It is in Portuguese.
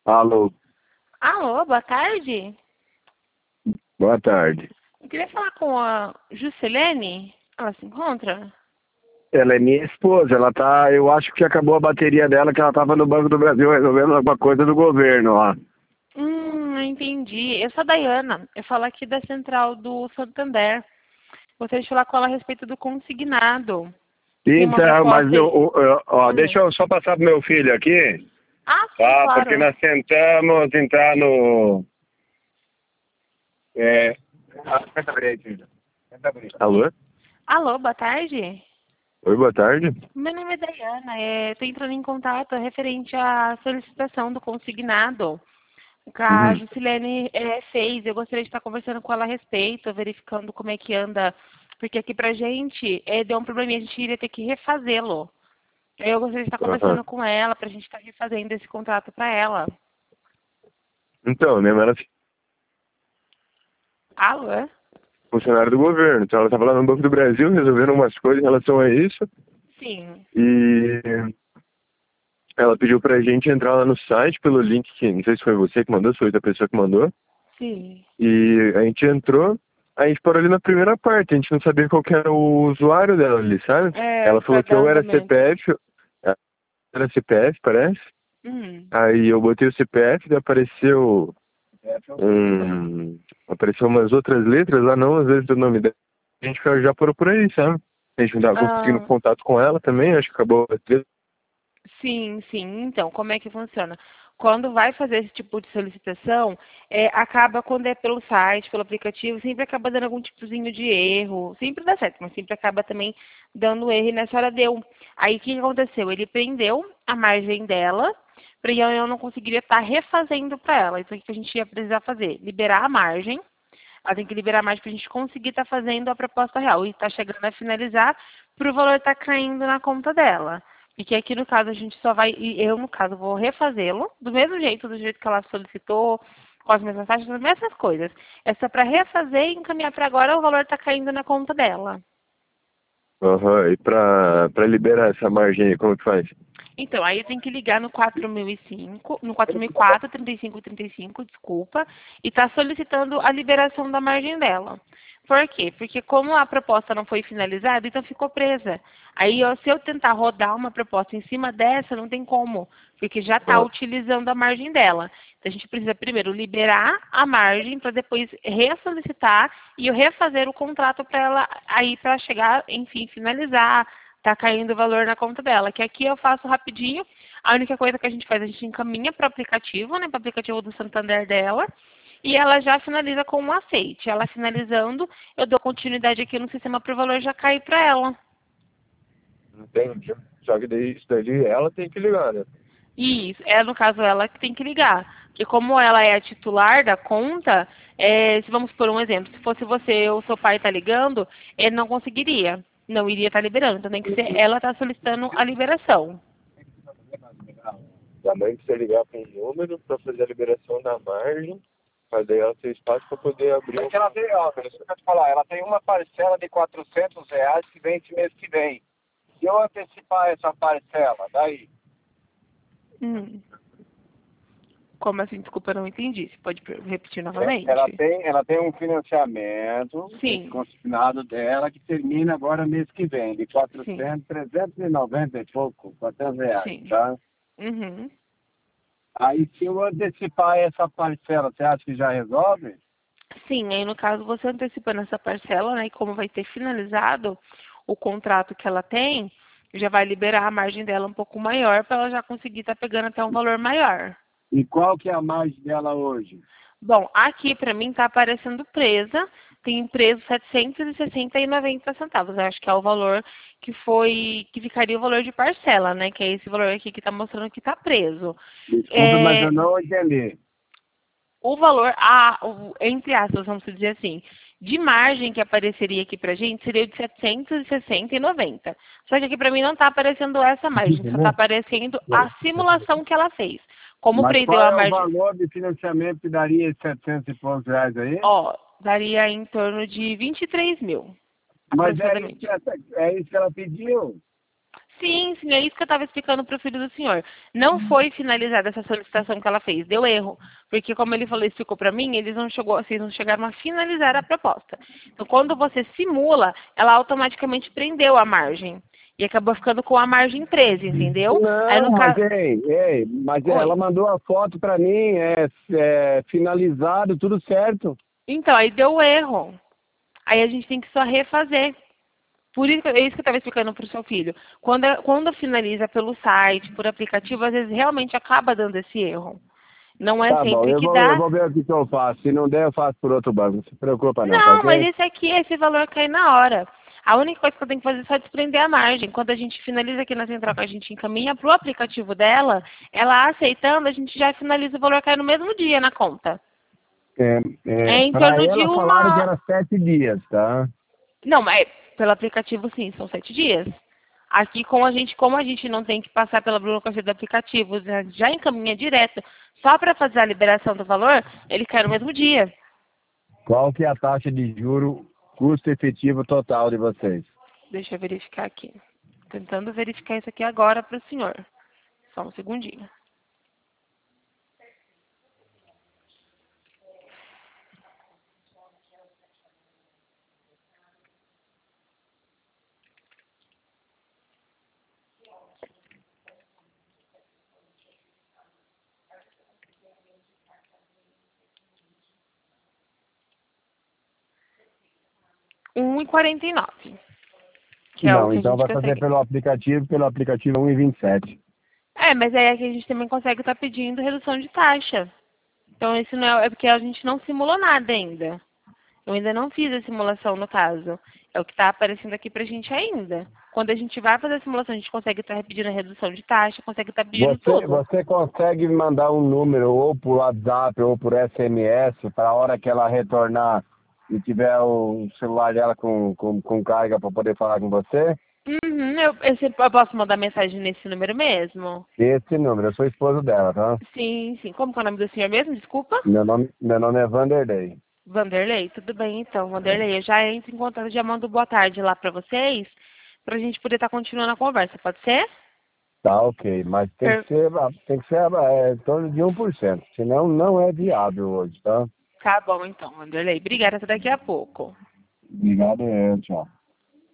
Alô, Alô, boa tarde. boa tarde. Eu queria falar com a Juscelene. Ela se encontra? Ela é minha esposa, eu acho que acabou a bateria dela, que ela tava no Banco do Brasil resolvendo alguma coisa do governo lá. Entendi. Eu sou a Dayana. Eu falo aqui da central do Santander. Gostaria de falar com ela a respeito do consignado. Tem uma Então, mas proposta aí. deixa eu só passar pro meu filho aqui, Ah, sim, tá? Porque claro. nós tentamos entrar no... É... Senta aí, filho. Alô? Alô, boa tarde. Oi, boa tarde. Meu nome é Dayana. Estou entrando em contato referente à solicitação do consignado que a Uhum. Juscelene fez. Eu gostaria de estar conversando com ela a respeito, verificando como é que anda, porque aqui pra gente deu um probleminha, a gente iria ter que refazê-lo. Eu gostaria de estar Aham. conversando com ela pra gente estar refazendo esse contrato para ela. Então, minha mãe era Alô? funcionária do governo, então ela tava lá no Banco do Brasil resolvendo umas coisas em relação a isso, Sim. e ela pediu pra gente entrar lá no site pelo link que, não sei se foi você que mandou, se foi outra pessoa que mandou. Sim. E a gente entrou, a gente parou ali na primeira parte, a gente não sabia qual que era o usuário dela ali, sabe? É, Ela falou para que dar ou era andamento. CPF, era CPF, parece. Hum. Aí eu botei o CPF e apareceu um. Apareceu umas outras letras lá, não às vezes do nome dela. A gente já parou por aí, sabe? A gente não tava conseguindo Ah, contato com ela também, acho que acabou. sim, sim. Então, como é que funciona? Quando vai fazer esse tipo de solicitação, acaba quando é pelo site, pelo aplicativo, sempre acaba dando algum tipozinho de erro. Sempre dá certo, mas sempre acaba também dando erro e nessa hora deu. Aí o que aconteceu? Ele prendeu a margem dela, para eu não conseguiria estar refazendo para ela. Então o que a gente ia precisar fazer? Liberar a margem. Ela tem que liberar mais para a gente conseguir estar fazendo a proposta real. E está chegando a finalizar para o valor estar caindo na conta dela. Porque aqui no caso a gente só vai, e eu no caso vou refazê-lo, do jeito que ela solicitou, com as mesmas taxas, as mesmas coisas. É só para refazer e encaminhar para agora, o valor está caindo na conta dela. Aham, e pra liberar essa margem aí, como que faz? Então, aí eu tenho que ligar no 4005, no 4004, 3535, desculpa, e está solicitando a liberação da margem dela. Por quê? Porque como a proposta não foi finalizada, então ficou presa. Aí, se eu tentar rodar uma proposta em cima dessa, não tem como, porque já está Ah, utilizando a margem dela. Então, a gente precisa primeiro liberar a margem para depois ressolicitar e eu refazer o contrato para ela aí para chegar, enfim, finalizar, tá caindo o valor na conta dela. Que aqui eu faço rapidinho. A única coisa que a gente faz, a gente encaminha para o aplicativo, né? Para o aplicativo do Santander dela. E ela já finaliza com um aceite. Ela finalizando, eu dou continuidade aqui no sistema para o valor já cair para ela. entendi. Só que daí, isso daí ela tem que ligar, né? E isso, no caso ela que tem que ligar. Porque como ela é a titular da conta, se vamos por um exemplo, se fosse você ou seu pai tá ligando, ele não conseguiria. Não iria estar liberando. Então tem que ser ela tá solicitando a liberação. A mãe precisa ligar para um número para fazer a liberação da margem, para daí ela ter espaço para poder abrir. Porque ela tem, ó, isso que eu te falar, ela tem uma parcela de R$ 400 que vence mês que vem. Se eu antecipar essa parcela, daí, Hum. Como assim? Desculpa, eu não entendi. Você pode repetir ela novamente? tem, ela tem um financiamento, esse Sim, consignado dela, que termina agora mês que vem, de sim, 400, 390 e pouco, R$ 400, sim. tá? Uhum. Aí se eu antecipar essa parcela, você acha que já resolve? Sim, aí no caso você antecipando essa parcela, né? E como vai ter finalizado o contrato que ela tem, já vai liberar a margem dela um pouco maior para ela já conseguir estar pegando até um valor maior. E qual que é a margem dela hoje? Bom, aqui para mim está aparecendo presa, tem preso 760,90 centavos. Eu acho que é o valor que ficaria o valor de parcela, né? Que é esse valor aqui que está mostrando que está preso. Desculpe, mas É, eu não entendi. o valor, entre aspas, vamos dizer assim, de margem que apareceria aqui pra gente seria de 760,90. Só que aqui para mim não está aparecendo essa margem, só está aparecendo a simulação que ela fez. Como Mas prendeu qual a é o margem, valor de financiamento que daria esses 700 e poucos reais aí? ó, daria em torno de 23 mil, Mas é isso que aproximadamente. ela pediu. Sim, sim, é isso que eu estava explicando para o filho do senhor. Não foi finalizada essa solicitação que ela fez, deu erro. Porque como ele falou, explicou para mim, vocês não chegaram a finalizar a proposta. Então, quando você simula, ela automaticamente prendeu a margem. E acabou ficando com a margem 13, entendeu? Aí, Não, no mas caso... mas Oi. ela mandou a foto pra mim, finalizado, tudo certo. Então, aí deu erro. Aí a gente tem que só refazer. Por isso, é isso que eu estava explicando para o seu filho. Quando finaliza pelo site, por aplicativo, às vezes realmente acaba dando esse erro. Não é Tá bom, sempre eu que vou, eu dá. vou ver o que eu faço. Se não der, eu faço por outro banco. Não se preocupa não, tá Não, mas ok? esse valor cai na hora. A única coisa que eu tenho que fazer é só desprender a margem. Quando a gente finaliza aqui na central, que a gente encaminha para o aplicativo dela, ela aceitando, a gente já finaliza o valor cai no mesmo dia na conta. É em Pra torno de ela falaram que uma... era 7 dias, tá? Não, mas pelo aplicativo sim, são 7 dias. Aqui como a gente não tem que passar pela burocracia do aplicativo, já encaminha direto, só para fazer a liberação do valor, ele cai no mesmo dia. Qual que é a taxa de juro custo efetivo total de vocês? Deixa eu verificar aqui. Tentando verificar isso aqui agora para o senhor. Só um segundinho. R$ 1,49, que é o Não, que a então gente vai fazer consegue. pelo aplicativo 1,27. É, mas aí é que a gente também consegue estar pedindo redução de taxa. Então, isso não é porque a gente não simulou nada ainda. Eu ainda não fiz a simulação no caso. É o que está aparecendo aqui para a gente ainda. Quando a gente vai fazer a simulação, a gente consegue estar pedindo a redução de taxa, consegue estar pedindo tudo. Você consegue me mandar um número ou por WhatsApp ou por SMS para a hora que ela retornar e tiver o celular dela com carga para poder falar com você? Uhum, eu posso mandar mensagem nesse número mesmo? Esse número, eu sou esposo dela, tá? Sim, sim. Como que é o nome do senhor mesmo? Desculpa. Meu nome é Vanderlei. Vanderlei, tudo bem então, Vanderlei. Eu já entro em contato, já mando boa tarde lá para vocês, para a gente poder estar continuando a conversa, pode ser? Tá, ok, mas Per- tem que ser em torno de 1%, senão não é viável hoje, tá? Tá bom então, Vanderlei. Obrigada, até daqui a pouco. Obrigado, tchau.